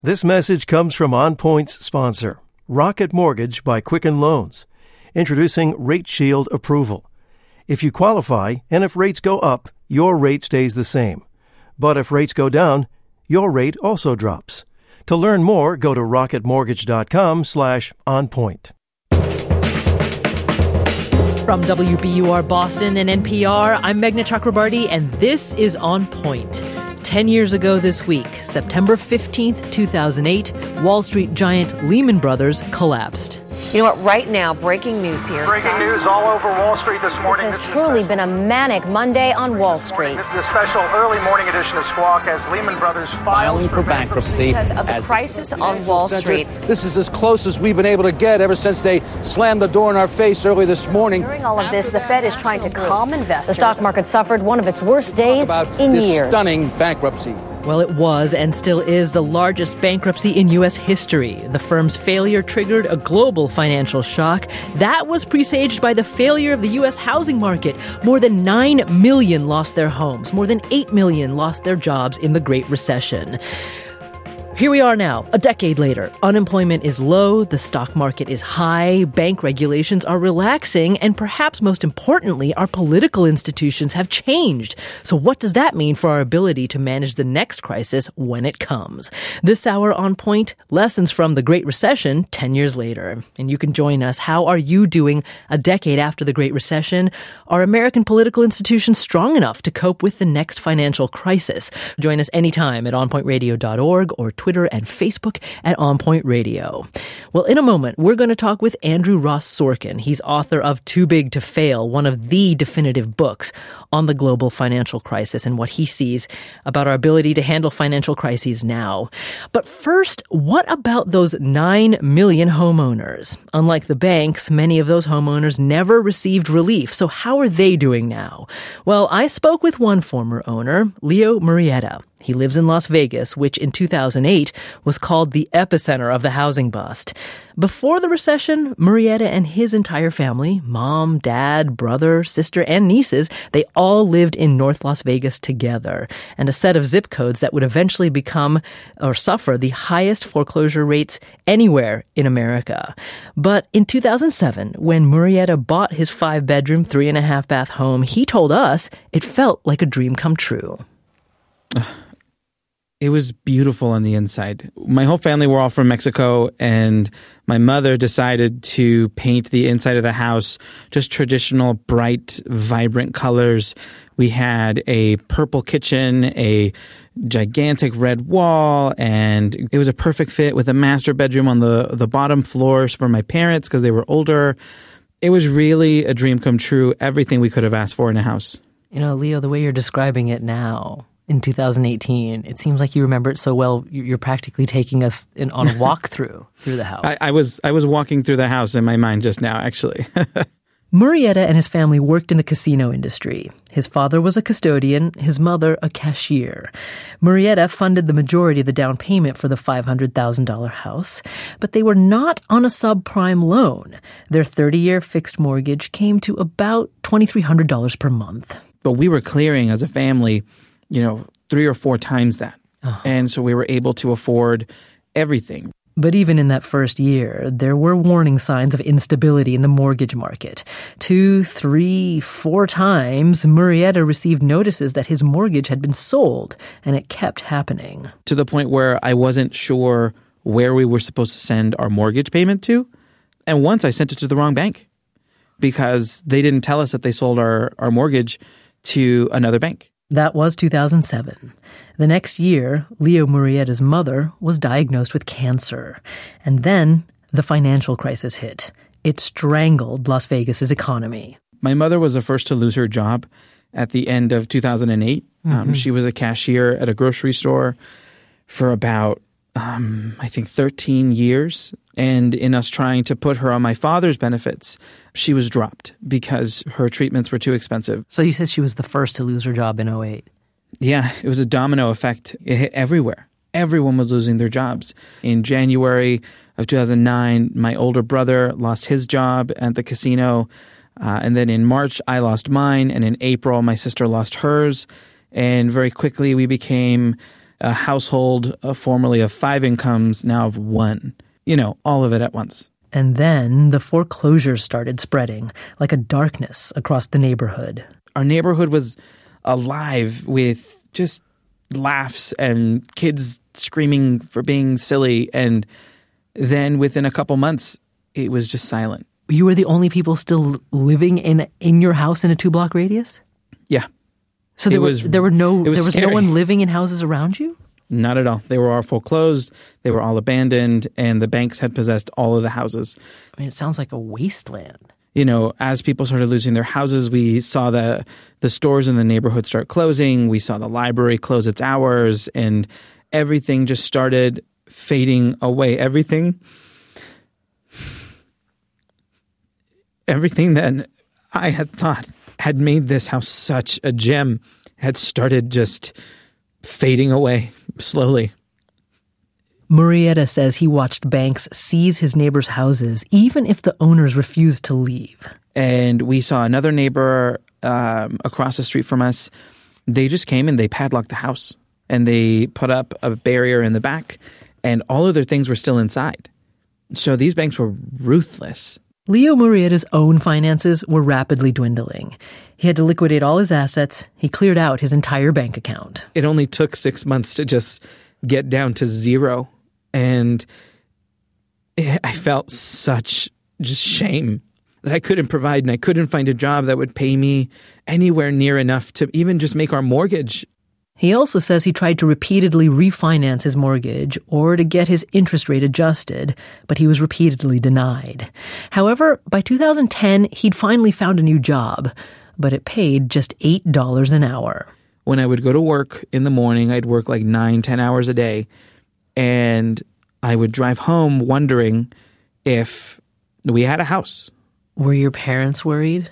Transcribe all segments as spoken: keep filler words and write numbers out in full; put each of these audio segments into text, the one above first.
This message comes from On Point's sponsor, Rocket Mortgage by Quicken Loans, introducing Rate Shield approval. If you qualify and if rates go up, your rate stays the same. But if rates go down, your rate also drops. To learn more, go to rocketmortgage.com slash onpoint. From W B U R Boston and N P R, I'm Meghna Chakrabarty, and this is On Point. Ten years ago this week, September fifteenth, two thousand eight, Wall Street giant Lehman Brothers collapsed. You know what? Right now, breaking news here. Breaking Stop. news all over Wall Street this morning. This has this truly been a manic Monday on Wall Street. This is a special early morning edition of Squawk as Lehman Brothers files for bankruptcy. Because of the crisis on Wall Street. This is as close as we've been able to get ever since they slammed the door in our face early this morning. During all of this, the Fed is trying to calm investors. The stock market suffered one of its worst days about in this years. Stunning bankruptcy. Well, it was and still is the largest bankruptcy in U S history. The firm's failure triggered a global financial shock. That was presaged by the failure of the U S housing market. More than nine million lost their homes. More than eight million lost their jobs in the Great Recession. Here we are now, a decade later. Unemployment is low, the stock market is high, bank regulations are relaxing, and perhaps most importantly, our political institutions have changed. So what does that mean for our ability to manage the next crisis when it comes? This hour on Point, lessons from the Great Recession ten years later. And you can join us. How are you doing a decade after the Great Recession? Are American political institutions strong enough to cope with the next financial crisis? Join us anytime at on point radio dot org or Twitter and Facebook at On Point Radio. Well, in a moment, we're going to talk with Andrew Ross Sorkin. He's author of Too Big to Fail, one of the definitive books on the global financial crisis and what he sees about our ability to handle financial crises now. But first, what about those nine million homeowners? Unlike the banks, many of those homeowners never received relief. So how are they doing now? Well, I spoke with one former owner, Leo Murrieta. He lives in Las Vegas, which in two thousand eight was called the epicenter of the housing bust. Before the recession, Murrieta and his entire family, mom, dad, brother, sister, and nieces, they all lived in North Las Vegas together, and a set of zip codes that would eventually become or suffer the highest foreclosure rates anywhere in America. But in two thousand seven, when Murrieta bought his five-bedroom, three-and-a-half-bath home, he told us it felt like a dream come true. It was beautiful on the inside. My whole family were all from Mexico, and my mother decided to paint the inside of the house just traditional, bright, vibrant colors. We had a purple kitchen, a gigantic red wall, and it was a perfect fit with a master bedroom on the, the bottom floors for my parents because they were older. It was really a dream come true, everything we could have asked for in a house. You know, Leo, the way you're describing it now, in two thousand eighteen, it seems like you remember it so well, you're practically taking us in, on a walkthrough through the house. I, I was I was walking through the house in my mind just now, actually. Murrieta and his family worked in the casino industry. His father was a custodian, his mother a cashier. Murrieta funded the majority of the down payment for the five hundred thousand dollars house, but they were not on a subprime loan. Their thirty-year fixed mortgage came to about two thousand three hundred dollars per month. But we were clearing as a family, you know, three or four times that. Uh-huh. And so we were able to afford everything. But even in that first year, there were warning signs of instability in the mortgage market. Two, three, four times, Murrieta received notices that his mortgage had been sold, and it kept happening. To the point where I wasn't sure where we were supposed to send our mortgage payment to. And once I sent it to the wrong bank because they didn't tell us that they sold our, our mortgage to another bank. That was two thousand seven. The next year, Leo Murrieta's mother was diagnosed with cancer. And then the financial crisis hit. It strangled Las Vegas's economy. My mother was the first to lose her job at the end of two thousand eight. Mm-hmm. Um, she was a cashier at a grocery store for about, um, I think, thirteen years. And in us trying to put her on my father's benefits, she was dropped because her treatments were too expensive. So you said she was the first to lose her job in oh eight. Yeah, it was a domino effect. It hit everywhere. Everyone was losing their jobs. In January of two thousand nine, my older brother lost his job at the casino. Uh, and then in March, I lost mine. And in April, my sister lost hers. And very quickly, we became a household uh, formerly of five incomes, now of one. You know, all of it at once. And then the foreclosures started spreading like a darkness across the neighborhood. Our neighborhood was alive with just laughs and kids screaming for being silly. And then within a couple months, it was just silent. You were the only people still living in in your house in a two-block radius? Yeah. So there It was was- there were no it was there was no scary. one living in houses around you? Not at all. They were all foreclosed. They were all abandoned, and the banks had possessed all of the houses. I mean, it sounds like a wasteland. You know, as people started losing their houses, we saw the the stores in the neighborhood start closing. We saw the library close its hours, and everything just started fading away. Everything, everything that I had thought had made this house such a gem had started just fading away slowly. Murrieta says he watched banks seize his neighbors' houses even if the owners refused to leave. And we saw another neighbor um, across the street from us. They just came and they padlocked the house. And they put up a barrier in the back. And all of their things were still inside. So these banks were ruthless. Leo Murrieta's own finances were rapidly dwindling. He had to liquidate all his assets. He cleared out his entire bank account. It only took six months to just get down to zero. And I felt such just shame that I couldn't provide, and I couldn't find a job that would pay me anywhere near enough to even just make our mortgage. He also says he tried to repeatedly refinance his mortgage or to get his interest rate adjusted, but he was repeatedly denied. However, by two thousand ten, he'd finally found a new job, but it paid just eight dollars an hour. When I would go to work in the morning, I'd work like nine, ten hours a day. And I would drive home wondering if we had a house. Were your parents worried?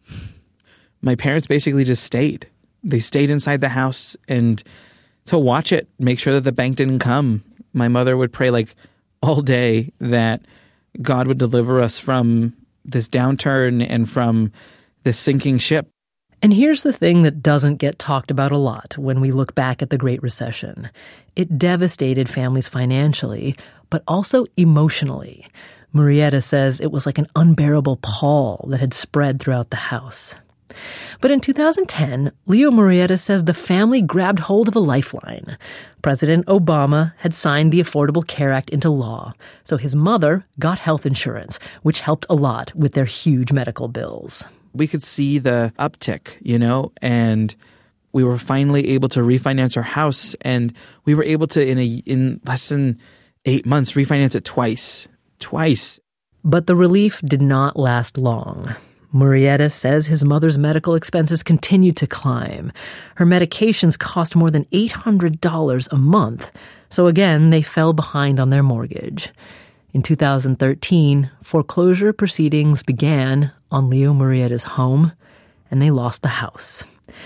My parents basically just stayed. They stayed inside the house and to watch it, make sure that the bank didn't come. My mother would pray like all day that God would deliver us from this downturn and from this sinking ship. And here's the thing that doesn't get talked about a lot when we look back at the Great Recession. It devastated families financially, but also emotionally. Murrieta says it was like an unbearable pall that had spread throughout the house. But in two thousand ten, Leo Murrieta says the family grabbed hold of a lifeline. President Obama had signed the Affordable Care Act into law, so his mother got health insurance, which helped a lot with their huge medical bills. We could see the uptick, you know, and we were finally able to refinance our house, and we were able to, in a in less than eight months, refinance it twice. Twice. But the relief did not last long. Murrieta says his mother's medical expenses continued to climb. Her medications cost more than eight hundred dollars a month, so again, they fell behind on their mortgage. In two thousand thirteen, foreclosure proceedings began on Leo Murrieta's home, and they lost the house.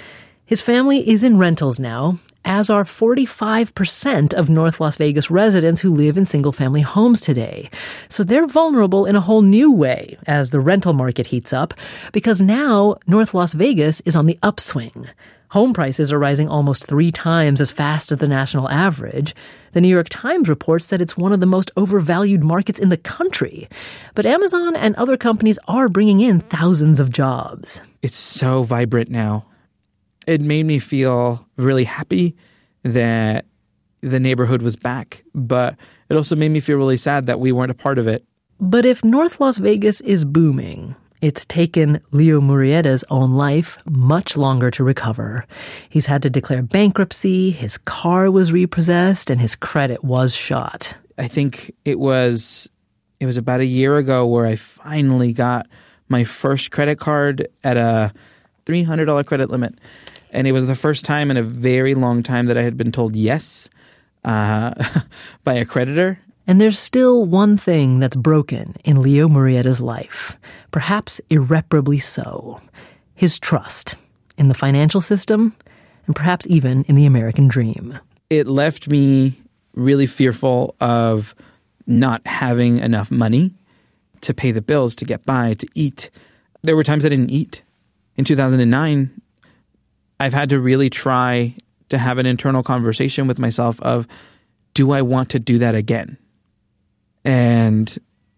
His family is in rentals now, as are forty-five percent of North Las Vegas residents who live in single-family homes today. So they're vulnerable in a whole new way as the rental market heats up, because now North Las Vegas is on the upswing. Home prices are rising almost three times as fast as the national average. The New York Times reports that it's one of the most overvalued markets in the country. But Amazon and other companies are bringing in thousands of jobs. It's so vibrant now. It made me feel really happy that the neighborhood was back, but it also made me feel really sad that we weren't a part of it. But if North Las Vegas is booming, it's taken Leo Murrieta's own life much longer to recover. He's had to declare bankruptcy, his car was repossessed, and his credit was shot. I think it was it was about a year ago where I finally got my first credit card at a three hundred dollars credit limit. And it was the first time in a very long time that I had been told yes uh, by a creditor. And there's still one thing that's broken in Leo Murrieta's life, perhaps irreparably so. His trust in the financial system and perhaps even in the American dream. It left me really fearful of not having enough money to pay the bills, to get by, to eat. There were times I didn't eat. In two thousand nine, I've had to really try to have an internal conversation with myself of, do I want to do that again? And,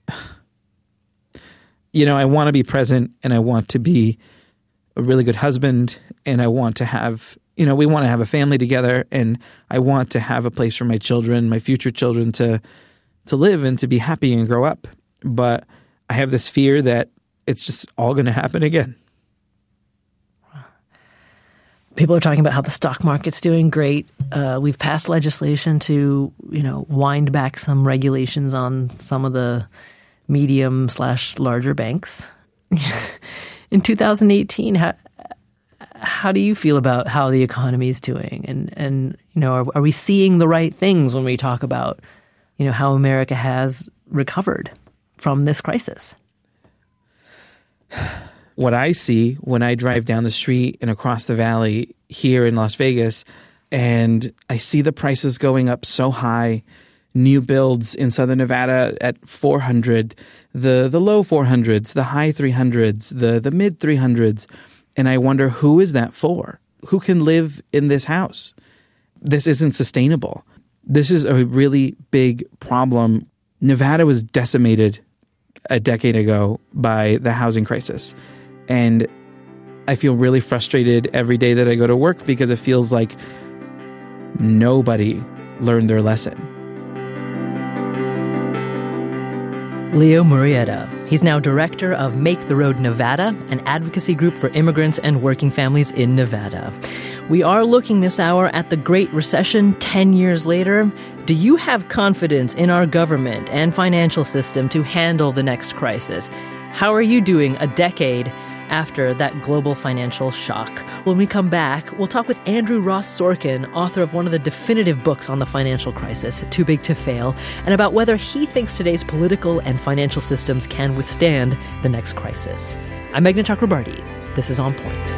you know, I want to be present, and I want to be a really good husband, and I want to have, you know, we want to have a family together, and I want to have a place for my children, my future children to to live and to be happy and grow up. But I have this fear that it's just all going to happen again. People are talking about how the stock market's doing great. Uh, we've passed legislation to, you know, wind back some regulations on some of the medium slash larger banks. In two thousand eighteen, how, how do you feel about how the economy is doing? And, and you know, are, are we seeing the right things when we talk about, you know, how America has recovered from this crisis? What I see when I drive down the street and across the valley here in Las Vegas, and I see the prices going up so high, new builds in Southern Nevada at four hundred, the the low four hundreds, the high three hundreds, the the mid three hundreds, and I wonder, who is that for? Who can live in this house? This isn't sustainable. This is a really big problem. Nevada was decimated a decade ago by the housing crisis. And I feel really frustrated every day that I go to work because it feels like nobody learned their lesson. Leo Murrieta. He's now director of Make the Road Nevada, an advocacy group for immigrants and working families in Nevada. We are looking this hour at the Great Recession ten years later. Do you have confidence in our government and financial system to handle the next crisis? How are you doing a decade after that global financial shock? When we come back, we'll talk with Andrew Ross Sorkin, author of one of the definitive books on the financial crisis, Too Big to Fail, and about whether he thinks today's political and financial systems can withstand the next crisis. I'm Meghna Chakrabarti. This is On Point.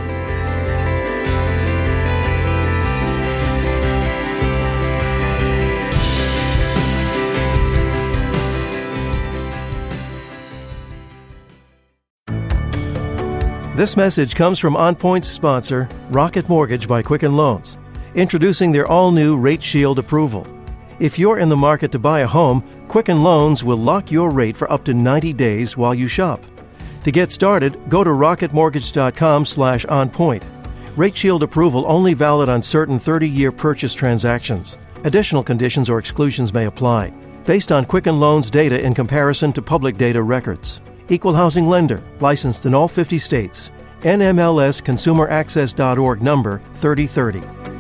This message comes from On Point's sponsor, Rocket Mortgage by Quicken Loans, introducing their all-new Rate Shield approval. If you're in the market to buy a home, Quicken Loans will lock your rate for up to ninety days while you shop. To get started, go to rocketmortgage.com slash onpoint. Rate Shield approval only valid on certain thirty-year purchase transactions. Additional conditions or exclusions may apply, based on Quicken Loans data in comparison to public data records. Equal housing lender, licensed in all fifty states. N M L S consumer access dot org number thirty thirty.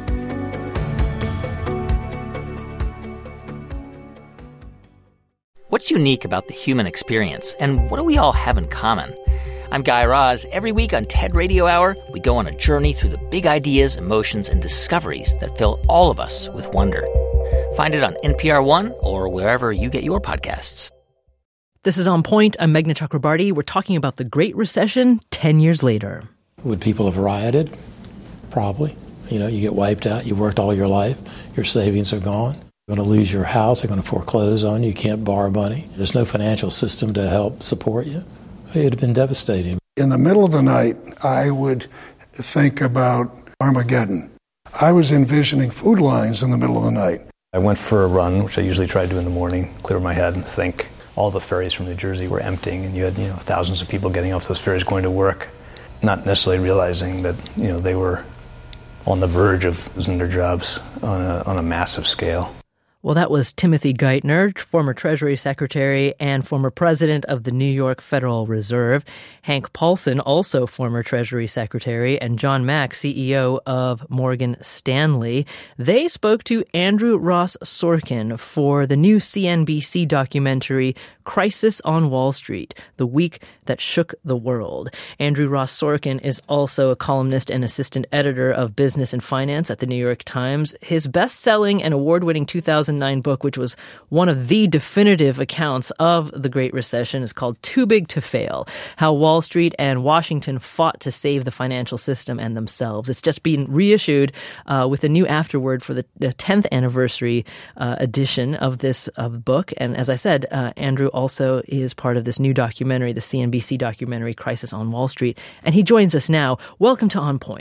What's unique about the human experience, and what do we all have in common? I'm Guy Raz. Every week on TED Radio Hour, we go on a journey through the big ideas, emotions, and discoveries that fill all of us with wonder. Find it on N P R One or wherever you get your podcasts. This is On Point. I'm Meghna Chakrabarti. We're talking about the Great Recession ten years later. Would people have rioted? Probably. You know, you get wiped out. You worked all your life. Your savings are gone. You're going to lose your house. They're going to foreclose on you. You can't borrow money. There's no financial system to help support you. It would have been devastating. In the middle of the night, I would think about Armageddon. I was envisioning food lines in the middle of the night. I went for a run, which I usually try to do in the morning, clear my head and think. All the ferries from New Jersey were emptying, and you had, you know, thousands of people getting off those ferries going to work, not necessarily realizing that, you know, they were on the verge of losing their jobs on a, on a massive scale. Well, that was Timothy Geithner, former Treasury Secretary and former president of the New York Federal Reserve. Hank Paulson, also former Treasury Secretary, and John Mack, C E O of Morgan Stanley. They spoke to Andrew Ross Sorkin for the new C N B C documentary, Crisis on Wall Street, the Week That Shook the World. Andrew Ross Sorkin is also a columnist and assistant editor of business and finance at the New York Times. His best-selling and award-winning two thousand nine book, which was one of the definitive accounts of the Great Recession, is called Too Big to Fail: How Wall Street and Washington Fought to Save the Financial System and Themselves. It's just been reissued uh, with a new afterword for the, the tenth anniversary uh, edition of this uh, book. And as I said, uh, Andrew also is part of this new documentary, the C N B C documentary, Crisis on Wall Street. And he joins us now. Welcome to On Point.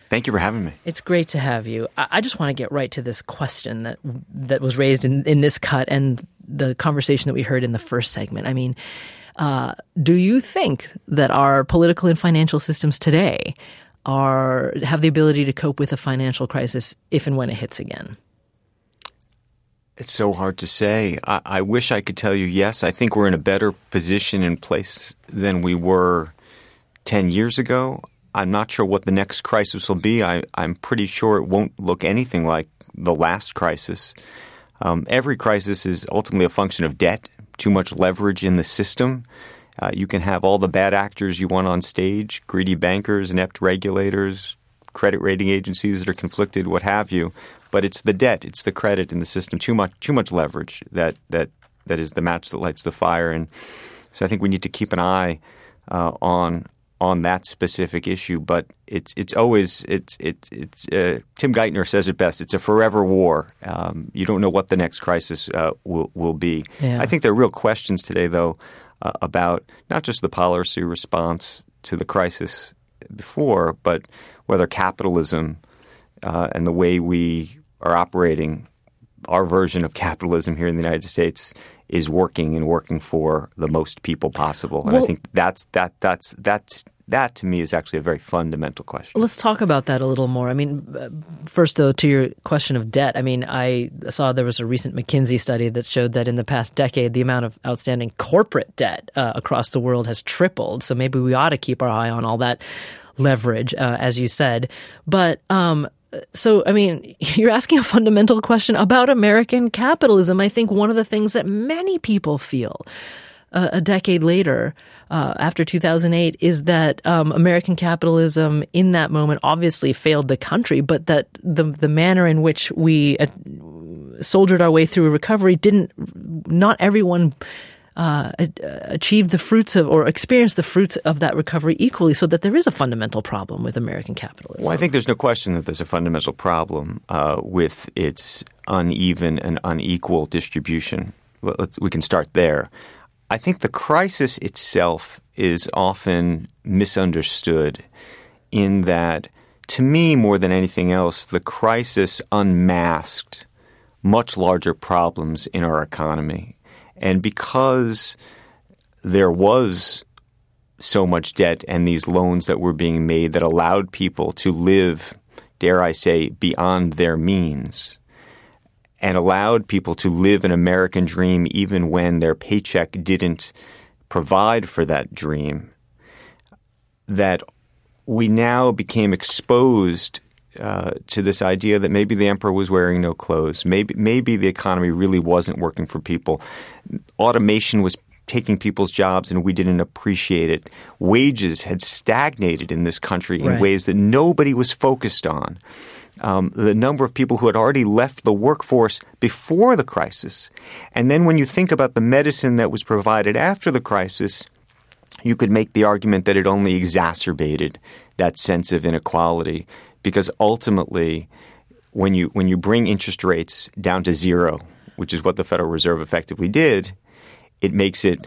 Thank you for having me. It's great to have you. I, I just want to get right to this question that that was raised in, in this cut and the conversation that we heard in the first segment. I mean, uh, do you think that our political and financial systems today are have the ability to cope with a financial crisis if and when it hits again? It's so hard to say. I, I wish I could tell you yes. I think we're in a better position and place than we were ten years ago. I'm not sure what the next crisis will be. I, I'm pretty sure it won't look anything like the last crisis. Um, every crisis is ultimately a function of debt, too much leverage in the system. Uh, you can have all the bad actors you want on stage, greedy bankers, inept regulators, credit rating agencies that are conflicted, what have you. But it's the debt, it's the credit in the system, too much too much leverage that that that is the match that lights the fire. And so I think we need to keep an eye uh, on on that specific issue. But it's it's always it's it's it's uh, Tim Geithner says it best. It's a forever war. Um, you don't know what the next crisis uh, will will be. Yeah. I think there are real questions today, though, uh, about not just the policy response to the crisis before, but whether capitalism uh, and the way we are operating, our version of capitalism here in the United States, is working and working for the most people possible. And well, I think that's that that's that's that to me is actually a very fundamental question. Let's talk about that a little more. I mean, first though, to your question of debt, I mean, I saw there was a recent McKinsey study that showed that in the past decade, the amount of outstanding corporate debt uh, across the world has tripled. So maybe we ought to keep our eye on all that leverage, uh, as you said. But um, so, I mean, you're asking a fundamental question about American capitalism. I think one of the things that many people feel uh, a decade later, uh, after two thousand eight, is that um, American capitalism in that moment obviously failed the country, but that the the manner in which we uh, soldiered our way through a recovery didn't, not everyone Uh, achieve the fruits of or experience the fruits of that recovery equally, so that there is a fundamental problem with American capitalism. Well, I think there's no question that there's a fundamental problem uh, with its uneven and unequal distribution. Let's, we can start there. I think the crisis itself is often misunderstood in that, to me, more than anything else, the crisis unmasked much larger problems in our economy. And because there was so much debt and these loans that were being made that allowed people to live, dare I say, beyond their means, and allowed people to live an American dream even when their paycheck didn't provide for that dream, that we now became exposed Uh, to this idea that maybe the emperor was wearing no clothes. Maybe maybe the economy really wasn't working for people. Automation was taking people's jobs and we didn't appreciate it. Wages had stagnated in this country in right. ways that nobody was focused on. Um, the number of people who had already left the workforce before the crisis. And then when you think about the medicine that was provided after the crisis, you could make the argument that it only exacerbated that sense of inequality. Because ultimately, when you when you bring interest rates down to zero, which is what the Federal Reserve effectively did, it makes it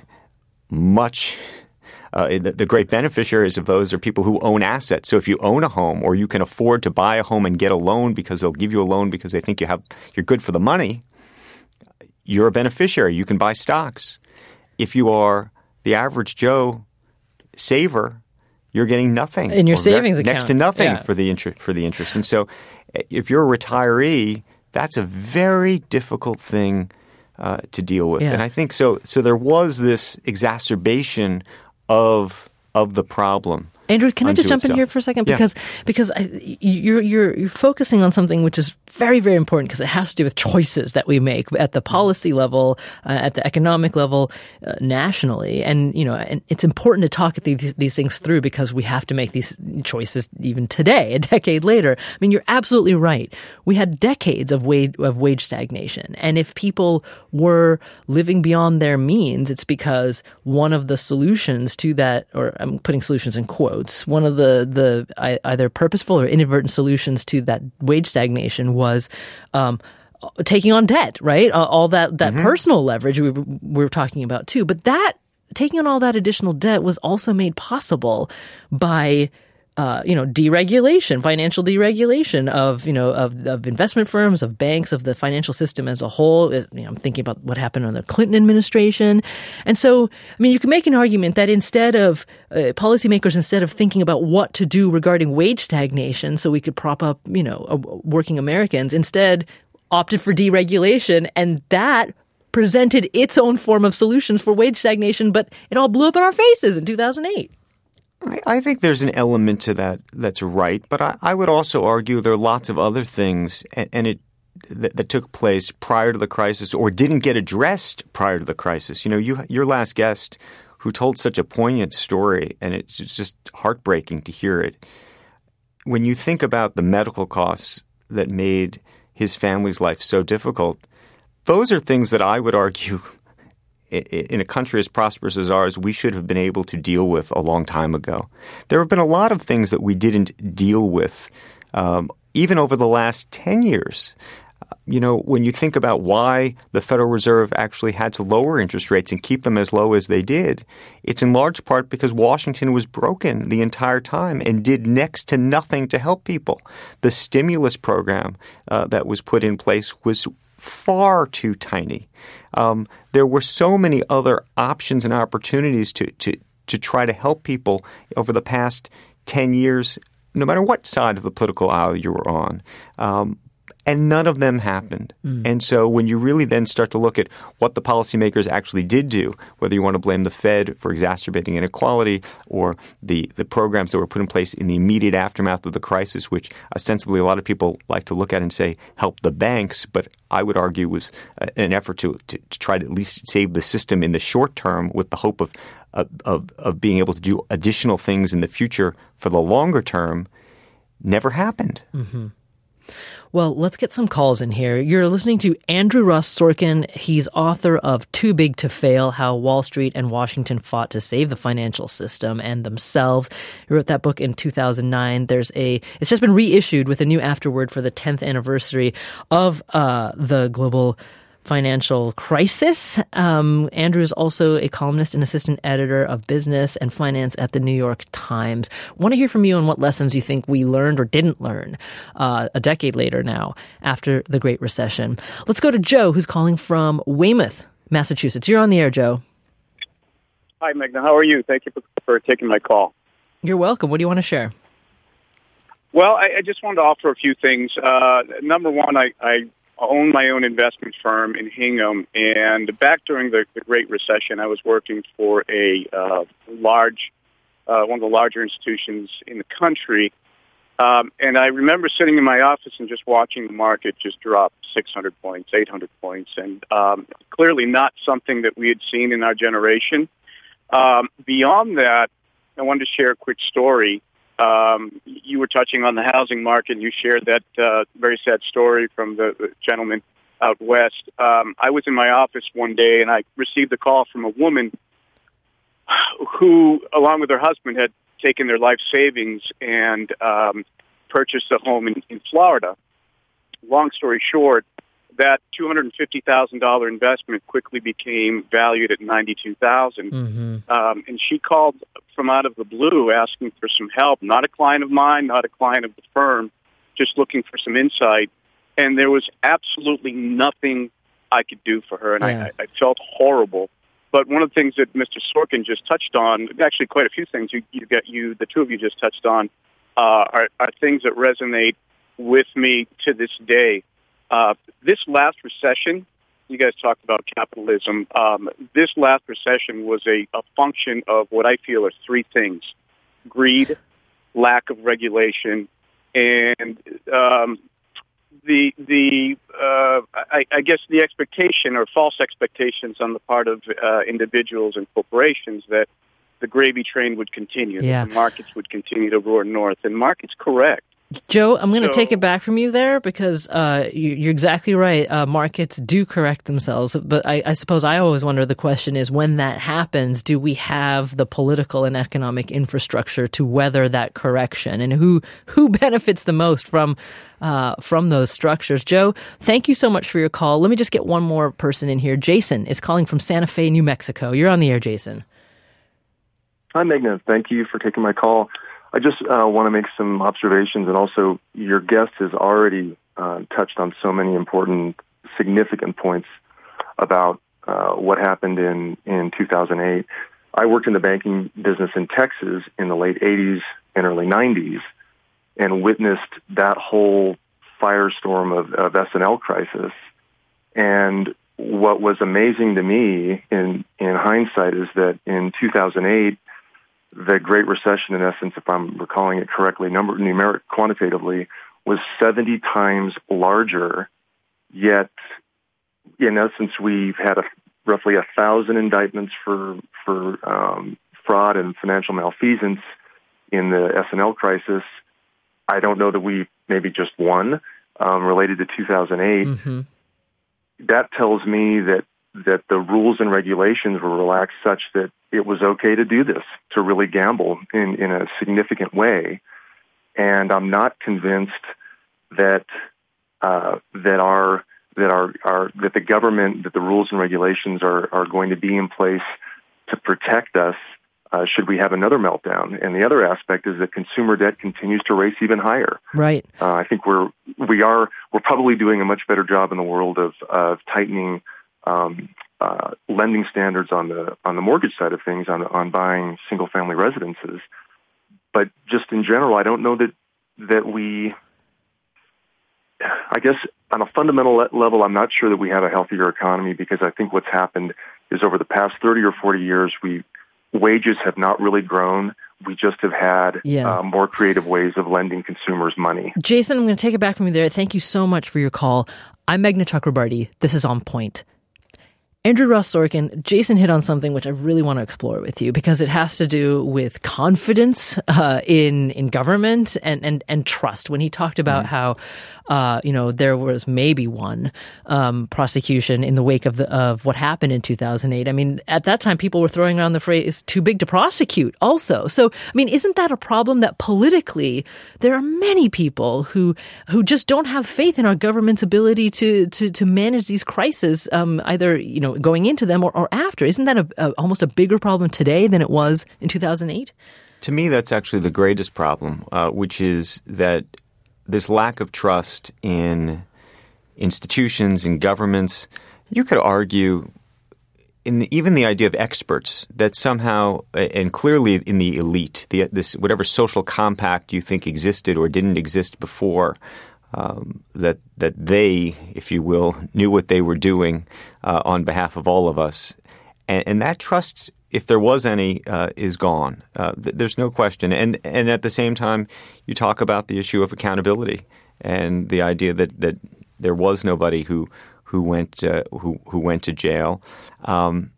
much uh, – the, the great beneficiaries of those are people who own assets. So if you own a home or you can afford to buy a home and get a loan because they'll give you a loan because they think you have you're good for the money, you're a beneficiary. You can buy stocks. If you are the average Joe saver – you're getting nothing in your savings account, next to nothing yeah. for the interest. For the interest, and so if you're a retiree, that's a very difficult thing uh, to deal with. Yeah. And I think so. So there was this exacerbation of of the problem. Andrew, can I just jump itself. in here for a second? Yeah. Because because I, you're you're you're focusing on something which is very, very important because it has to do with choices that we make at the policy level, uh, at the economic level, uh, nationally, and you know, and it's important to talk these these things through because we have to make these choices even today, a decade later. I mean, you're absolutely right. We had decades of wage of wage stagnation, and if people were living beyond their means, it's because one of the solutions to that, or I'm putting solutions in quotes. One of the, the either purposeful or inadvertent solutions to that wage stagnation was um, taking on debt, right? All that, that mm-hmm. personal leverage we, we were talking about too. But that taking on all that additional debt was also made possible by Uh, you know, deregulation, financial deregulation of, you know, of, of investment firms, of banks, of the financial system as a whole. You know, I'm thinking about what happened under the Clinton administration. And so, I mean, you can make an argument that instead of uh, policymakers, instead of thinking about what to do regarding wage stagnation so we could prop up, you know, uh, working Americans, instead opted for deregulation, and that presented its own form of solutions for wage stagnation, but it all blew up in our faces in two thousand eight. I, I think there's an element to that that's right, but I, I would also argue there are lots of other things and, and it that, that took place prior to the crisis or didn't get addressed prior to the crisis. You know, you your last guest who told such a poignant story, and it's just heartbreaking to hear it. When you think about the medical costs that made his family's life so difficult, those are things that I would argue in a country as prosperous as ours, we should have been able to deal with a long time ago. There have been a lot of things that we didn't deal with, um, even over the last ten years. You know, when you think about why the Federal Reserve actually had to lower interest rates and keep them as low as they did, it's in large part because Washington was broken the entire time and did next to nothing to help people. The stimulus program uh, that was put in place was far too tiny. Um, there were so many other options and opportunities to, to, to try to help people over the past ten years, no matter what side of the political aisle you were on. Um, and none of them happened. Mm. And so when you really then start to look at what the policymakers actually did do, whether you want to blame the Fed for exacerbating inequality or the, the programs that were put in place in the immediate aftermath of the crisis, which ostensibly a lot of people like to look at and say help the banks, but I would argue was an effort to, to, to try to at least save the system in the short term with the hope of, of, of being able to do additional things in the future for the longer term, never happened. Mm-hmm. Well, let's get some calls in here. You're listening to Andrew Ross Sorkin. He's author of Too Big to Fail, How Wall Street and Washington Fought to Save the Financial System and Themselves. He wrote that book in two thousand nine. There's a, it's just been reissued with a new afterword for the tenth anniversary of uh, the global financial crisis. Um, Andrew is also a columnist and assistant editor of business and finance at the New York Times. Want to hear from you on what lessons you think we learned or didn't learn uh, a decade later now after the Great Recession. Let's go to Joe, who's calling from Weymouth, Massachusetts. You're on the air, Joe. Hi, Meghna. How are you? Thank you for, for taking my call. You're welcome. What do you want to share? Well, I, I just wanted to offer a few things. Uh, number one, I, I own my own investment firm in Hingham, and back during the, the Great Recession, I was working for a uh, large, uh, one of the larger institutions in the country, um, and I remember sitting in my office and just watching the market just drop six hundred points, eight hundred points, and um, clearly not something that we had seen in our generation. Um, beyond that, I wanted to share a quick story. Um, you were touching on the housing market, and you shared that uh, very sad story from the, the gentleman out west. Um, I was in my office one day, and I received a call from a woman who, along with her husband, had taken their life savings and um, purchased a home in, in Florida. Long story short, that two hundred fifty thousand dollars investment quickly became valued at ninety-two thousand dollars. Mm-hmm. Um, and she called from out of the blue asking for some help, not a client of mine, not a client of the firm, just looking for some insight. And there was absolutely nothing I could do for her, and yeah. I, I felt horrible. But one of the things that Mister Sorkin just touched on, actually quite a few things you, you, got, you the two of you just touched on, uh, are, are things that resonate with me to this day. Uh, this last recession, you guys talked about capitalism. Um, this last recession was a, a function of what I feel are three things: greed, lack of regulation, and um, the the uh, I, I guess the expectation or false expectations on the part of uh, individuals and corporations that the gravy train would continue, yeah. that the markets would continue to roar north, and markets correct. Joe, I'm going to so, take it back from you there because uh, you, you're exactly right. Uh, markets do correct themselves. But I, I suppose I always wonder, the question is, when that happens, do we have the political and economic infrastructure to weather that correction? And who who benefits the most from uh, from those structures? Joe, thank you so much for your call. Let me just get one more person in here. Jason is calling from Santa Fe, New Mexico. You're on the air, Jason. Hi, Meghna. Thank you for taking my call. I just uh, want to make some observations, and also your guest has already uh, touched on so many important, significant points about uh, what happened in, in two thousand eight. I worked in the banking business in Texas in the late eighties and early nineties and witnessed that whole firestorm of, of S and L crisis. And what was amazing to me in, in hindsight is that in two thousand eight, the Great Recession, in essence, if I'm recalling it correctly, number numeric quantitatively, was seventy times larger. Yet, in essence, we've had a, roughly a thousand indictments for for um, fraud and financial malfeasance in the S and L crisis. I don't know that we maybe just one um, related to two thousand eight. Mm-hmm. That tells me that that the rules and regulations were relaxed such that it was okay to do this, to really gamble in, in a significant way. And I'm not convinced that uh, that our that our, our that the government, that the rules and regulations are, are going to be in place to protect us uh, should we have another meltdown. And the other aspect is that consumer debt continues to race even higher. Right. Uh, I think we're we are we're probably doing a much better job in the world of of tightening Um, uh, lending standards on the on the mortgage side of things, on on buying single family residences, but just in general, I don't know that that we. I guess on a fundamental le- level, I'm not sure that we have a healthier economy, because I think what's happened is over the past thirty or forty years, we wages have not really grown. We just have had yeah. uh, more creative ways of lending consumers money. Jason, I'm going to take it back from you there. Thank you so much for your call. I'm Meghna Chakrabarty. This is On Point. Andrew Ross Sorkin, Jason hit on something which I really want to explore with you, because it has to do with confidence uh, in in government and, and, and trust. When he talked about mm-hmm. how uh, you know there was maybe one um, prosecution in the wake of the, of what happened in two thousand eight. I mean, at that time, people were throwing around the phrase "too big to prosecute" also. So, I mean, isn't that a problem that politically there are many people who who just don't have faith in our government's ability to to, to manage these crises, um, either you know. going into them or, or after? Isn't that a, a, almost a bigger problem today than it was in two thousand eight? To me, that's actually the greatest problem, uh, which is that this lack of trust in institutions, in governments. You could argue in the, even the idea of experts, that somehow, and clearly in the elite, the, this whatever social compact you think existed or didn't exist before, Um, that that they, if you will, knew what they were doing uh, on behalf of all of us. And, and that trust, if there was any, uh, is gone. Uh, th- there's no question. And and at the same time, you talk about the issue of accountability and the idea that, that there was nobody who who went uh, who who went to jail. Um,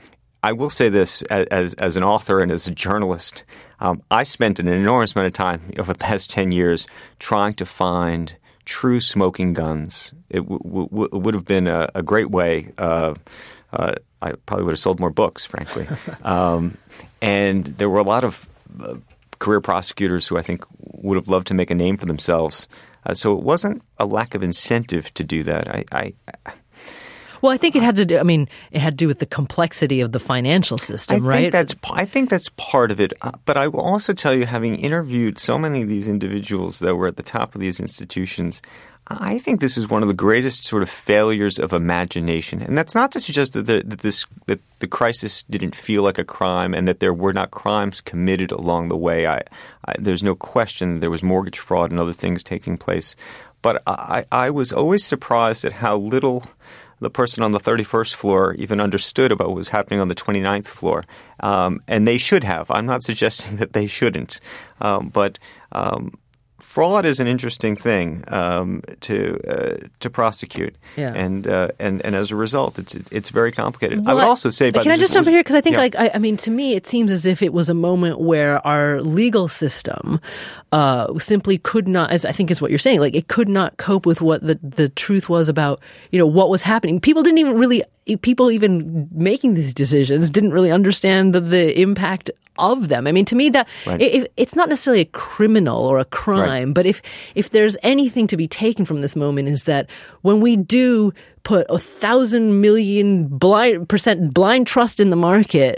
I will say this as as an author and as a journalist. Um, I spent an enormous amount of time over the past ten years trying to find true smoking guns. It w- w- would have been a, a great way. Uh, uh, I probably would have sold more books, frankly. um, and there were a lot of uh, career prosecutors who I think would have loved to make a name for themselves. Uh, so it wasn't a lack of incentive to do that. I, I, I Well, I think it had to do, I mean, it had to do with the complexity of the financial system, I right? Think that's, I think that's part of it. Uh, but I will also tell you, having interviewed so many of these individuals that were at the top of these institutions, I think this is one of the greatest sort of failures of imagination. And that's not to suggest that, the, that, this, that the crisis didn't feel like a crime and that there were not crimes committed along the way. I, I, there's no question there was mortgage fraud and other things taking place. But I, I was always surprised at how little the person on the thirty-first floor even understood about what was happening on the twenty-ninth floor. Um, and they should have. I'm not suggesting that they shouldn't. Um, but um, fraud is an interesting thing um, to uh, to prosecute. Yeah. And, uh, and and as a result, it's it's very complicated. Well, I would also say – Can I just jump in here? Because I think, yeah. like, I, I mean, to me, it seems as if it was a moment where our legal system uh, simply could not, as I think is what you're saying, like it could not cope with what the, the truth was about, you know, what was happening. People didn't even really – people even making these decisions didn't really understand the, the impact of them. I mean, to me, that right. it, it's not necessarily a criminal or a crime, right. but if if there's anything to be taken from this moment is that when we do put a thousand million blind percent blind trust in the market,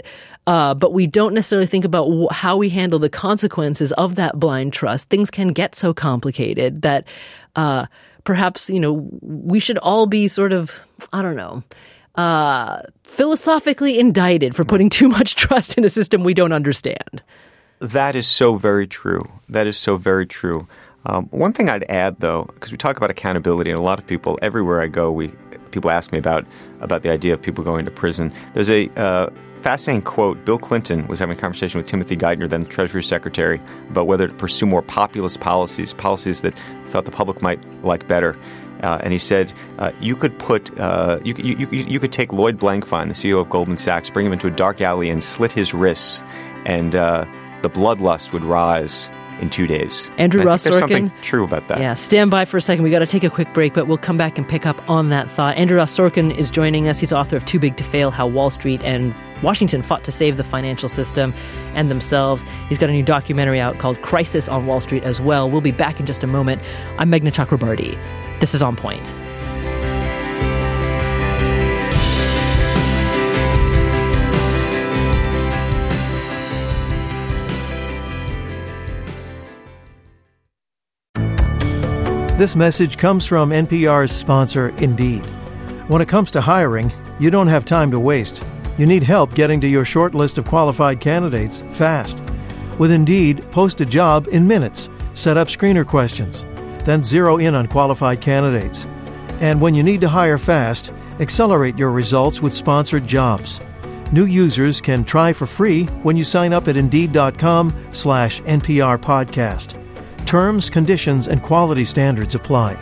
Uh, but we don't necessarily think about wh- how we handle the consequences of that blind trust. Things can get so complicated that uh, perhaps, you know, we should all be sort of, I don't know, uh, philosophically indicted for putting too much trust in a system we don't understand. That is so very true. That is so very true. Um, one thing I'd add, though, because we talk about accountability, and a lot of people, everywhere I go, we people ask me about about the idea of people going to prison. There's a uh, fascinating quote. Bill Clinton was having a conversation with Timothy Geithner, then the Treasury Secretary, about whether to pursue more populist policies, policies that he thought the public might like better. Uh, and he said, uh, you could put, uh, you, you, you, you could take Lloyd Blankfein, the C E O of Goldman Sachs, bring him into a dark alley and slit his wrists, and uh, the bloodlust would rise in two days. Andrew and I Ross think there's Sorkin. Something true about that. Yeah, stand by for a second. We got to take a quick break, but we'll come back and pick up on that thought. Andrew Ross Sorkin is joining us. He's author of Too Big to Fail: How Wall Street and Washington Fought to Save the Financial System and Themselves. He's got a new documentary out called Crisis on Wall Street as well. We'll be back in just a moment. I'm Meghna Chakrabarti. This is On Point. This message comes from N P R's sponsor, Indeed. When it comes to hiring, you don't have time to waste. You need help getting to your short list of qualified candidates fast. With Indeed, post a job in minutes, set up screener questions, then zero in on qualified candidates. And when you need to hire fast, accelerate your results with sponsored jobs. New users can try for free when you sign up at Indeed.com slash NPR podcast. Terms, conditions, and quality standards apply.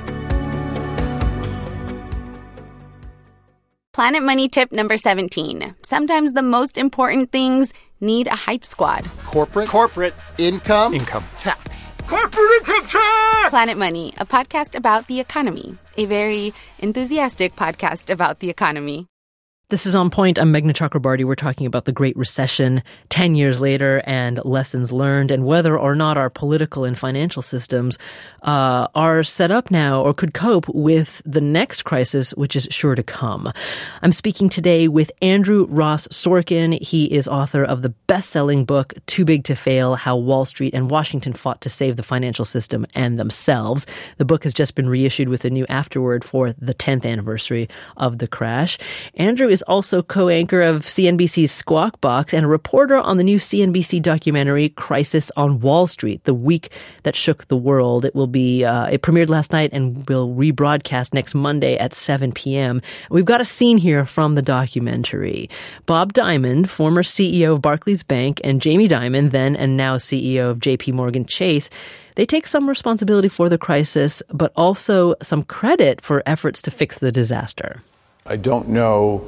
Planet Money tip number seventeen. Sometimes the most important things need a hype squad. Corporate. Corporate. Income. Income. Tax. Corporate income tax! Planet Money, a podcast about the economy. A very enthusiastic podcast about the economy. This is On Point. I'm Meghna Chakrabarti. We're talking about the Great Recession ten years later and lessons learned and whether or not our political and financial systems uh, are set up now or could cope with the next crisis, which is sure to come. I'm speaking today with Andrew Ross Sorkin. He is author of the best-selling book, Too Big to Fail: How Wall Street and Washington Fought to Save the Financial System and Themselves. The book has just been reissued with a new afterword for the tenth anniversary of the crash. Andrew is also co-anchor of C N B C's Squawk Box and a reporter on the new C N B C documentary Crisis on Wall Street, the week that shook the world. It will be, uh, it premiered last night and will rebroadcast next Monday at seven p.m. We've got a scene here from the documentary. Bob Diamond, former C E O of Barclays Bank, and Jamie Dimon, then and now C E O of J P Morgan Chase, they take some responsibility for the crisis, but also some credit for efforts to fix the disaster. I don't know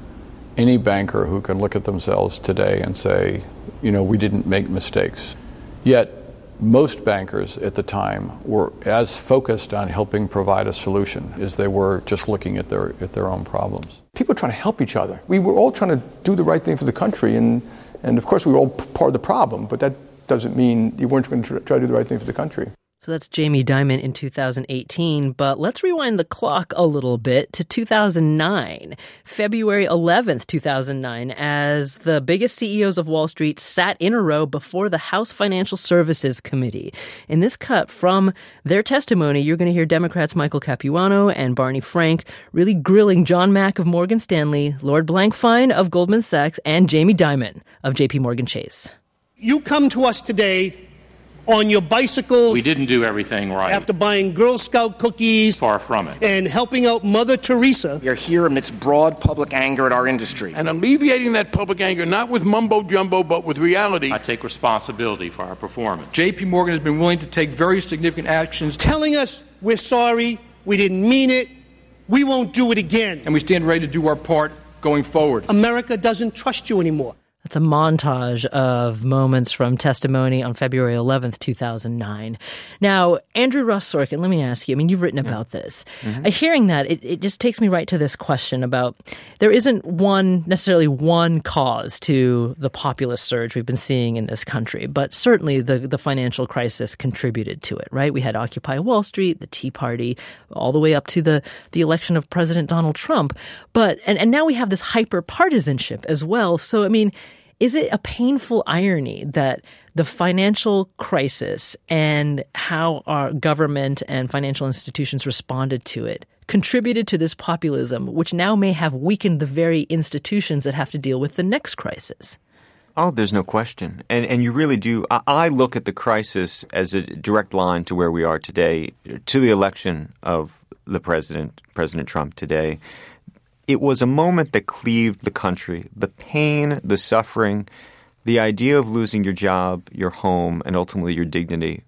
any banker who can look at themselves today and say, you know, we didn't make mistakes. Yet, most bankers at the time were as focused on helping provide a solution as they were just looking at their at their own problems. People are trying to help each other. We were all trying to do the right thing for the country, and, and of course we were all part of the problem, but that doesn't mean you weren't going to try to do the right thing for the country. So that's Jamie Dimon in two thousand eighteen, but let's rewind the clock a little bit to two thousand nine, February eleventh, two thousand nine, as the biggest C E Os of Wall Street sat in a row before the House Financial Services Committee. In this cut from their testimony, you're going to hear Democrats Michael Capuano and Barney Frank really grilling John Mack of Morgan Stanley, Lord Blankfein of Goldman Sachs, and Jamie Dimon of J P Morgan Chase. You come to us today on your bicycles. We didn't do everything right. After buying Girl Scout cookies. Far from it. And helping out Mother Teresa. We are here amidst broad public anger at our industry. And alleviating that public anger, not with mumbo-jumbo, but with reality. I take responsibility for our performance. J P Morgan has been willing to take very significant actions. Telling us we're sorry, we didn't mean it, we won't do it again. And we stand ready to do our part going forward. America doesn't trust you anymore. That's a montage of moments from testimony on February eleventh, two thousand nine. Now, Andrew Ross Sorkin, let me ask you, I mean, you've written about yeah. this. Mm-hmm. Uh, hearing that, it, it just takes me right to this question about there isn't one, necessarily one cause to the populist surge we've been seeing in this country, but certainly the, the financial crisis contributed to it, right? We had Occupy Wall Street, the Tea Party, all the way up to the, the election of President Donald Trump. But, and, and now we have this hyper-partisanship as well. So, I mean, is it a painful irony that the financial crisis and how our government and financial institutions responded to it contributed to this populism, which now may have weakened the very institutions that have to deal with the next crisis? Oh, there's no question. And and you really do. I, I look at the crisis as a direct line to where we are today, to the election of the president, President Trump today. It was a moment that cleaved the country. The pain, the suffering, the idea of losing your job, your home, and ultimately your dignity,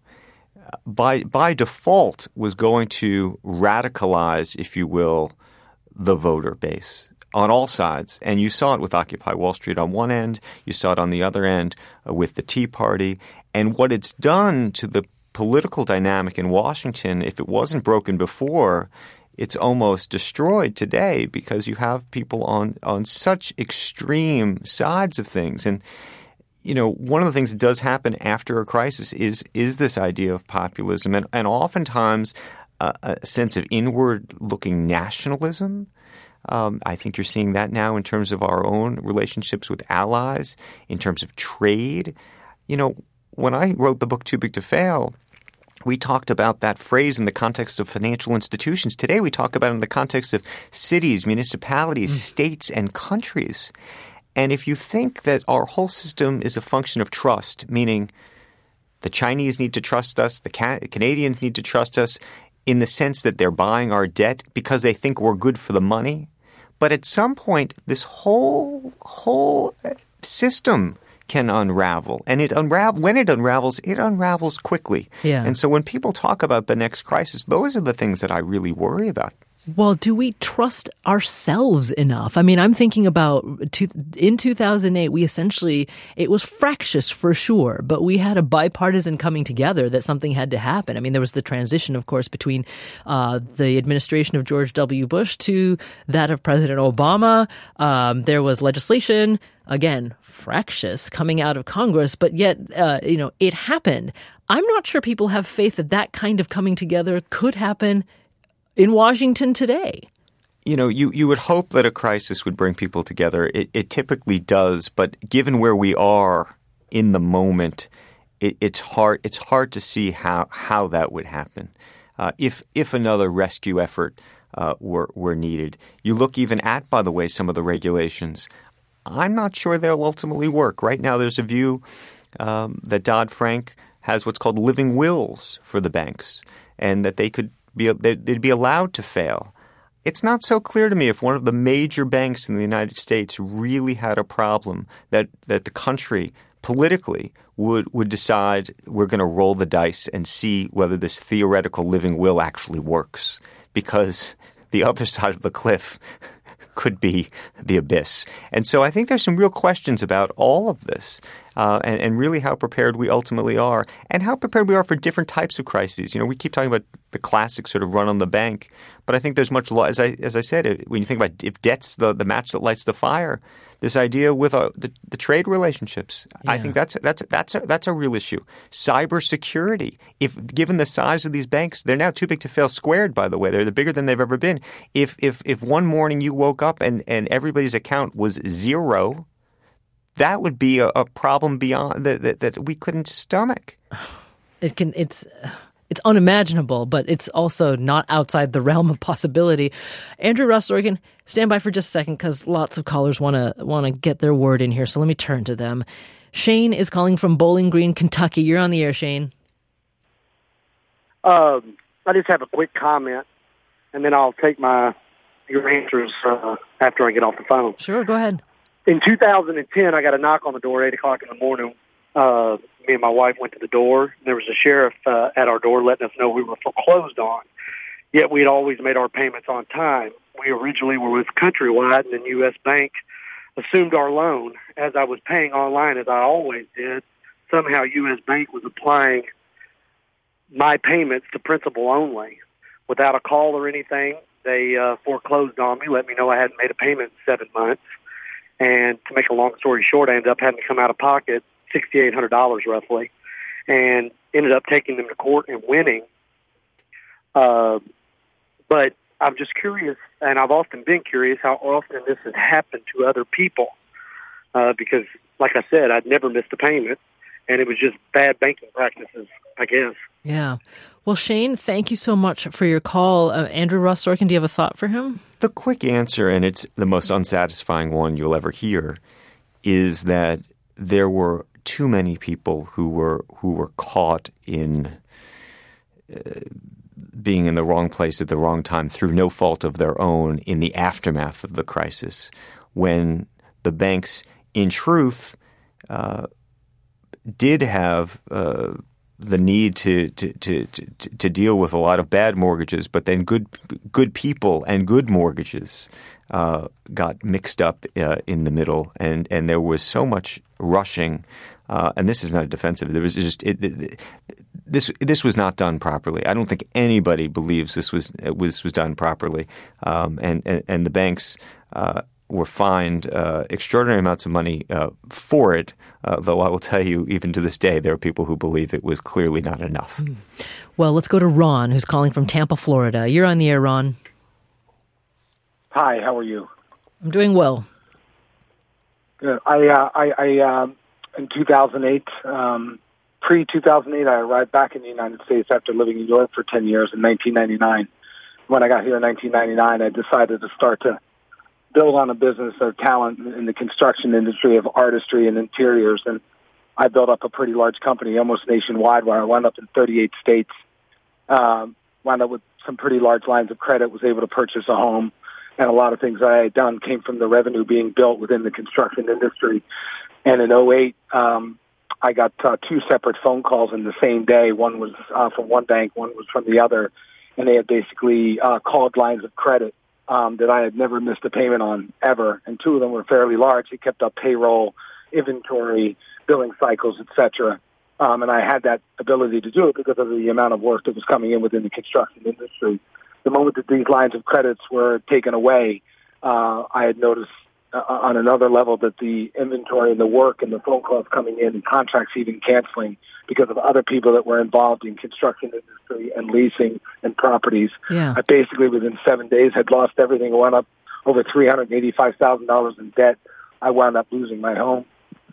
by by default was going to radicalize, if you will, the voter base on all sides. And you saw it with Occupy Wall Street on one end. You saw it on the other end uh, with the Tea Party. And what it's done to the political dynamic in Washington, if it wasn't broken before, it's almost destroyed today because you have people on, on such extreme sides of things. And, you know, one of the things that does happen after a crisis is is this idea of populism and, and oftentimes uh, a sense of inward-looking nationalism. Um, I think you're seeing that now in terms of our own relationships with allies, in terms of trade. You know, when I wrote the book Too Big to Fail, we talked about that phrase in the context of financial institutions. Today we talk about it in the context of cities, municipalities, mm. states, and countries. And if you think that our whole system is a function of trust, meaning the Chinese need to trust us, the Ca- Canadians need to trust us in the sense that they're buying our debt because they think we're good for the money. But at some point, this whole whole system can unravel. And it unravel when it unravels, it unravels quickly. Yeah. And so when people talk about the next crisis, those are the things that I really worry about. Well, do we trust ourselves enough? I mean, I'm thinking about two, in two thousand eight, we essentially, it was fractious for sure, but we had a bipartisan coming together that something had to happen. I mean, there was the transition, of course, between uh, the administration of George W. Bush to that of President Obama. Um, there was legislation, again, fractious, coming out of Congress, but yet, uh, you know, it happened. I'm not sure people have faith that that kind of coming together could happen in Washington today. You know, you, you would hope that a crisis would bring people together. It, it typically does, but given where we are in the moment, it, it's hard it's hard to see how, how that would happen. Uh, if if another rescue effort uh, were were needed. You look even at, by the way, some of the regulations. I'm not sure they'll ultimately work. Right now there's a view um, that Dodd-Frank has what's called living wills for the banks, and that they could Be, they'd be allowed to fail. It's not so clear to me if one of the major banks in the United States really had a problem that, that the country politically would, would decide we're going to roll the dice and see whether this theoretical living will actually works, because the other side of the cliff could be the abyss. And so I think there's some real questions about all of this uh, and, and really how prepared we ultimately are and how prepared we are for different types of crises. You know, we keep talking about the classic sort of run on the bank, but I think there's much, as I as I said, when you think about if debt's the, the match that lights the fire, this idea with uh, the, the trade relationships, yeah. I think that's that's that's a, that's a real issue. Cybersecurity. If given the size of these banks, they're now too big to fail squared, by the way. They're bigger than they've ever been. If if if one morning you woke up and, and everybody's account was zero, that would be a, a problem beyond that, that that we couldn't stomach. It can it's It's unimaginable, but it's also not outside the realm of possibility. Andrew Ross Sorkin, stand by for just a second because lots of callers want to want to get their word in here, so let me turn to them. Shane is calling from Bowling Green, Kentucky. You're on the air, Shane. Um, I just have a quick comment, and then I'll take my your answers uh, after I get off the phone. Sure, go ahead. In two thousand ten, I got a knock on the door at eight o'clock in the morning. Uh, me and my wife went to the door. There was a sheriff uh, at our door letting us know we were foreclosed on, yet we had always made our payments on time. We originally were with Countrywide, and then U S Bank assumed our loan. As I was paying online, as I always did, somehow U S Bank was applying my payments to principal only. Without a call or anything, they uh, foreclosed on me, let me know I hadn't made a payment in seven months. And to make a long story short, I ended up having to come out of pocket six thousand eight hundred dollars roughly, and ended up taking them to court and winning. Uh, but I'm just curious, and I've often been curious, how often this has happened to other people, uh, because like I said, I'd never missed a payment, and it was just bad banking practices, I guess. Yeah. Well, Shane, thank you so much for your call. Uh, Andrew Ross Sorkin, do you have a thought for him? The quick answer, and it's the most unsatisfying one you'll ever hear, is that there were too many people who were who were caught in uh, being in the wrong place at the wrong time through no fault of their own in the aftermath of the crisis, when the banks, in truth, uh, did have uh, the need to, to to to to deal with a lot of bad mortgages, but then good good people and good mortgages uh, got mixed up uh, in the middle, and and there was so much rushing. Uh, and this is not a defensive. There was just it, it, this. This was not done properly. I don't think anybody believes this was was was done properly. Um, and, and and the banks uh, were fined uh, extraordinary amounts of money uh, for it. Uh, though I will tell you, even to this day, there are people who believe it was clearly not enough. Mm. Well, let's go to Ron, who's calling from Tampa, Florida. You're on the air, Ron. Hi. How are you? I'm doing well. Good. I uh, I. I um... In two thousand eight, um, pre-two thousand eight, I arrived back in the United States after living in Europe for ten years in nineteen ninety-nine. When I got here in nineteen ninety-nine, I decided to start to build on a business of talent in the construction industry of artistry and interiors. And I built up a pretty large company, almost nationwide, where I wound up in thirty-eight states, um, wound up with some pretty large lines of credit, was able to purchase a home. And a lot of things I had done came from the revenue being built within the construction industry. And in oh eight, um, I got uh, two separate phone calls in the same day. One was uh, from one bank, one was from the other. And they had basically uh, called lines of credit um, that I had never missed a payment on ever. And two of them were fairly large. It kept up payroll, inventory, billing cycles, et cetera. Um, and I had that ability to do it because of the amount of work that was coming in within the construction industry. The moment that these lines of credits were taken away, uh, I had noticed uh, on another level that the inventory and the work and the phone calls coming in and contracts even canceling because of other people that were involved in construction industry and leasing and properties. Yeah. I basically, within seven days, had lost everything. I wound up over three hundred eighty-five thousand dollars in debt. I wound up losing my home.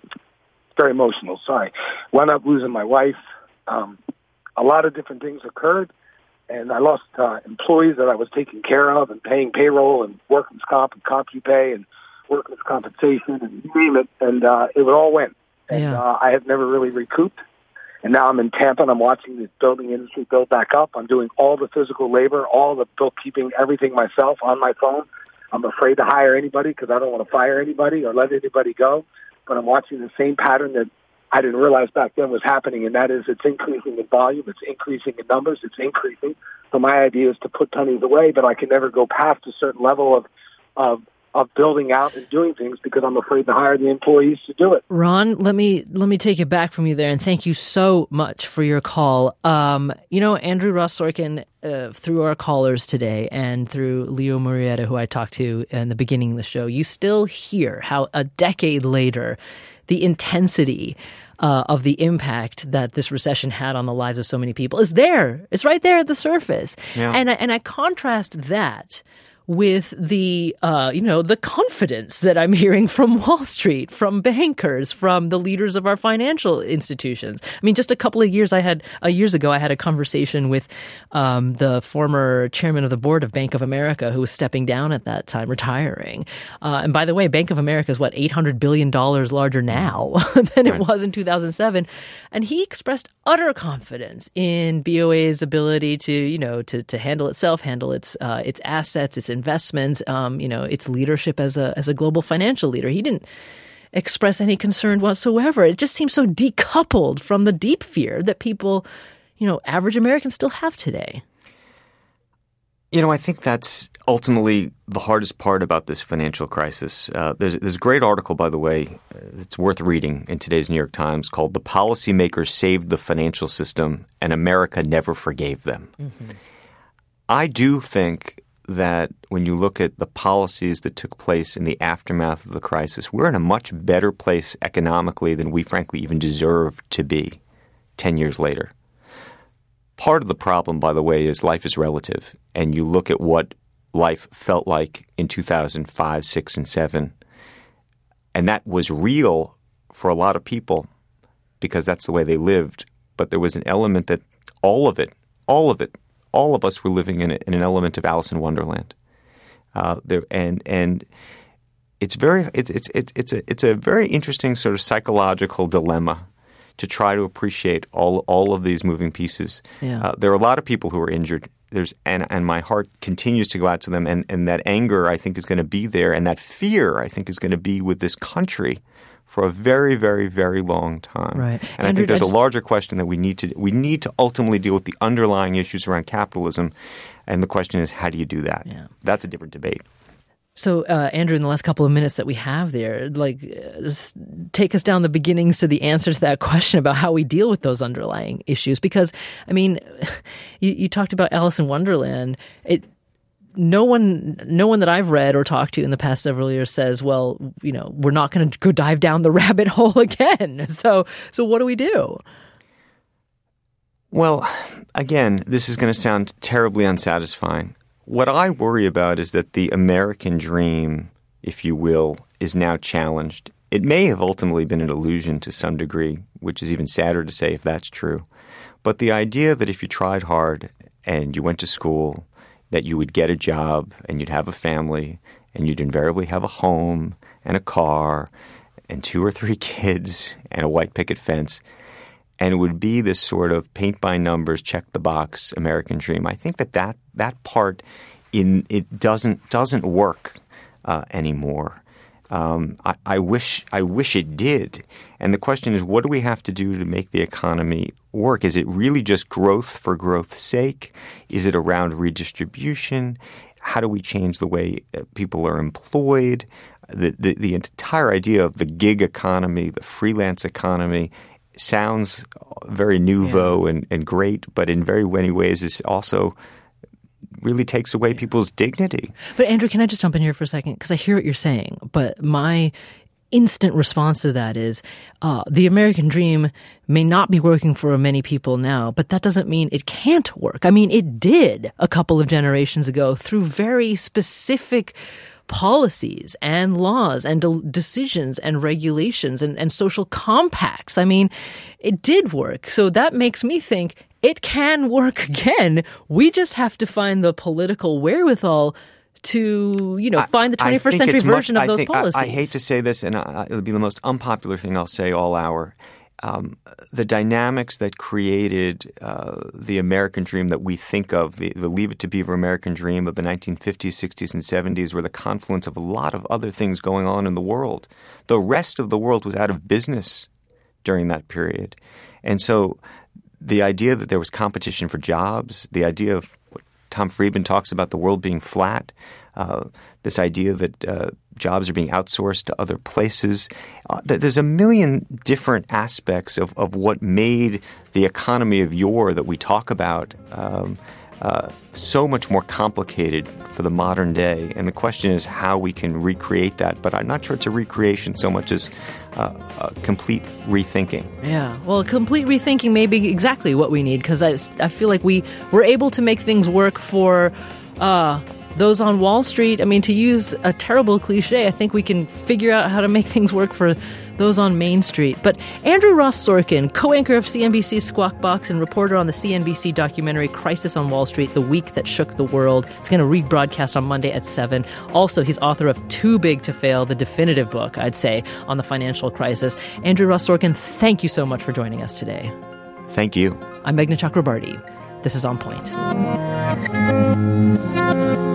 It's very emotional, sorry. Wound up losing my wife. Um, a lot of different things occurred. And I lost uh, employees that I was taking care of and paying payroll and workers' comp and CompuPay and workers' compensation and you name it. And uh, it all went. And yeah. uh, I have never really recouped. And now I'm in Tampa and I'm watching the building industry build back up. I'm doing all the physical labor, all the bookkeeping, everything myself on my phone. I'm afraid to hire anybody because I don't want to fire anybody or let anybody go. But I'm watching the same pattern that I didn't realize back then was happening, and that is it's increasing in volume, it's increasing in numbers, it's increasing. So my idea is to put pennies away, but I can never go past a certain level of of of building out and doing things because I'm afraid to hire the employees to do it. Ron, let me let me take it back from you there, and thank you so much for your call. Um, you know, Andrew Ross Sorkin, uh, through our callers today and through Leo Murrieta, who I talked to in the beginning of the show, you still hear how a decade later, the intensity Uh, of the impact that this recession had on the lives of so many people is there. It's right there at the surface. Yeah. And, I, and I contrast that with the, uh, you know, the confidence that I'm hearing from Wall Street, from bankers, from the leaders of our financial institutions. I mean, just a couple of years I had, uh, years ago, I had a conversation with um, the former chairman of the board of Bank of America, who was stepping down at that time, retiring. Uh, and by the way, Bank of America is what, eight hundred billion dollars larger now than it was in two thousand seven. And he expressed utter confidence in B O A's ability to, you know, to, to handle itself, handle its, uh, its assets, its investments, um, you know, its leadership as a as a global financial leader. He didn't express any concern whatsoever. It just seems so decoupled from the deep fear that people, you know, average Americans still have today. You know, I think that's ultimately the hardest part about this financial crisis. Uh, there's, there's a great article, by the way, it's worth reading in today's New York Times called "The Policymakers Saved the Financial System and America Never Forgave Them." Mm-hmm. I do think that when you look at the policies that took place in the aftermath of the crisis, we're in a much better place economically than we frankly even deserve to be ten years later. Part of the problem, by the way, is life is relative. And you look at what life felt like in two thousand five, six, and seven, and that was real for a lot of people because that's the way they lived. But there was an element that all of it, all of it, all of us were living in, it, in an element of Alice in Wonderland. Uh, there and and it's very it's it's it's it's a it's a very interesting sort of psychological dilemma to try to appreciate all all of these moving pieces. Yeah. Uh, there are a lot of people who are injured. There's and and my heart continues to go out to them, and and that anger I think is going to be there, and that fear I think is going to be with this country for a very, very, very long time. Right. And Andrew, I think there's I just, a larger question that we need to we need to ultimately deal with the underlying issues around capitalism, and the question is, how do you do that? Yeah. That's a different debate. So, uh, Andrew, in the last couple of minutes that we have there, like, uh, just take us down the beginnings to the answer to that question about how we deal with those underlying issues. Because, I mean, you, you talked about Alice in Wonderland. It No one no one that I've read or talked to in the past several years says, well, you know, we're not going to go dive down the rabbit hole again. So so what do we do? Well, again, this is going to sound terribly unsatisfying. What I worry about is that the American dream, if you will, is now challenged. It may have ultimately been an illusion to some degree, which is even sadder to say if that's true. But the idea that if you tried hard and you went to school, that you would get a job and you'd have a family and you'd invariably have a home and a car and two or three kids and a white picket fence. And it would be this sort of paint by numbers, check the box American dream. I think that that, that part in it doesn't doesn't work uh, anymore. Um, I, I wish I wish it did. And the question is, what do we have to do to make the economy work? Is it really just growth for growth's sake? Is it around redistribution? How do we change the way people are employed? The, the, the entire idea of the gig economy, the freelance economy, sounds very nouveau yeah. and, and great, but in very many ways is also really takes away people's dignity. But Andrew, can I just jump in here for a second? Because I hear what you're saying, but my instant response to that is uh, the American dream may not be working for many people now, but that doesn't mean it can't work. I mean, it did a couple of generations ago through very specific policies and laws and de- decisions and regulations and, and social compacts. I mean, it did work. So that makes me think it can work again. We just have to find the political wherewithal to, you know, find the twenty-first century version much, of those I think, policies. I, I hate to say this, and I, it'll be the most unpopular thing I'll say all hour. Um, the dynamics that created uh, the American dream that we think of, the, the Leave It to Beaver American dream of the nineteen fifties, sixties, and seventies, were the confluence of a lot of other things going on in the world. The rest of the world was out of business during that period. And so the idea that there was competition for jobs, the idea of what Tom Friedman talks about the world being flat, uh, this idea that uh, jobs are being outsourced to other places. Uh, there's a million different aspects of, of what made the economy of yore that we talk about um, uh, so much more complicated for the modern day. And the question is how we can recreate that. But I'm not sure it's a recreation so much as uh, a complete rethinking. Yeah. Well, complete rethinking may be exactly what we need, because I, I feel like we were able to make things work for uh, those on Wall Street. I mean, to use a terrible cliche, I think we can figure out how to make things work for those on Main Street. But Andrew Ross Sorkin, co-anchor of C N B C's Squawk Box and reporter on the C N B C documentary Crisis on Wall Street, The Week That Shook the World. It's going to rebroadcast on Monday at seven. Also, he's author of Too Big to Fail, the definitive book, I'd say, on the financial crisis. Andrew Ross Sorkin, thank you so much for joining us today. Thank you. I'm Meghna Chakrabarti. This is On Point.